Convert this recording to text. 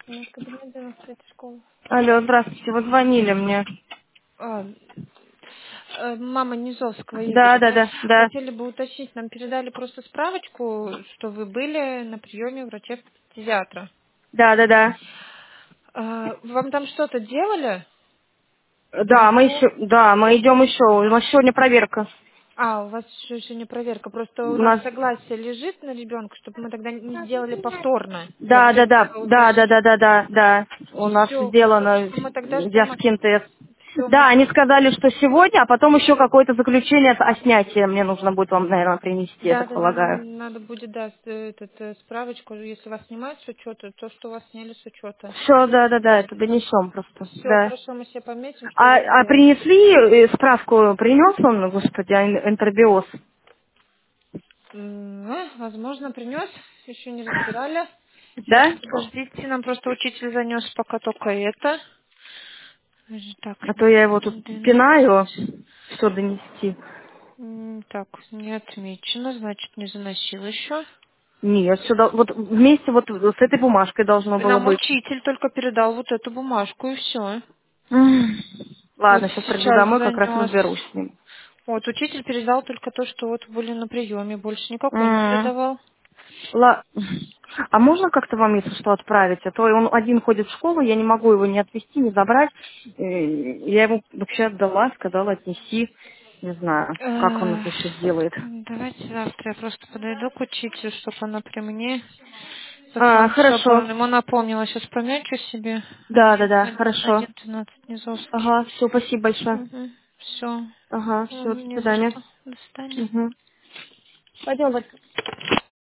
У нас кабинет 93 школы. Алло, здравствуйте, вы звонили мне. А, мама Низовского Да, Игоря, да, да? да, да, Хотели бы уточнить, нам передали просто справочку, что вы были на приеме врача-педиатра. да, да, да. Вам там что-то делали? Да, мы УЗО? еще, да, мы идем еще. У нас сегодня проверка. У вас еще не проверка. Просто У у нас нас, согласие лежит на ребенка, чтобы мы тогда не сделали повторно во да, да, время да, да, да, да, уточнения. да, да, да. У нас Все, сделано хорошо, мы тогда ждем. диаскин тест. Все, мы Да, они сказали, что сегодня, а потом еще какое-то заключение о снятии мне нужно будет вам, наверное, принести, я Да, так да, да, полагаю. нам надо будет, да, справочку, если вас снимают с учета, то, что вас сняли с учета. Все, да, да, да, это донесем просто, Все, да. хорошо, мы себе пометим, что вы А сделали. принесли справку, принес он, господи, энтеробиоз? Возможно, принес, еще не разбирали. Сейчас, Да? подождите, нам просто учитель занес пока только это. Так, А то я его тут 12. пинаю, все донести. Так, не отмечено, значит, не заносил еще. Нет, все, вот вместе вот с этой бумажкой должно было Нам быть. учитель только передал вот эту бумажку и все. М. Вот Ладно, сейчас приду сейчас домой, как раз занес. разберусь с ним. Вот, учитель передал только то, что вот были на приеме, больше никакой не М. передавал. Ла- А можно как-то вам, если что, отправить? А то он один ходит в школу, я не могу его ни отвезти, ни забрать. Я ему вообще отдала, сказала, отнеси. Не знаю, как он Э, это еще сделает. Давайте завтра я просто подойду к учителю, чтобы она при мне. А, Посмотрим, чтобы хорошо. он ему напомнила. Сейчас помечу себе. Да, да, да, хорошо. 12 Низовский. Ага, все, спасибо большое. Угу. Все. Ага, все, до Не за свидания. что. До свидания. Угу. Пойдем, Вадька.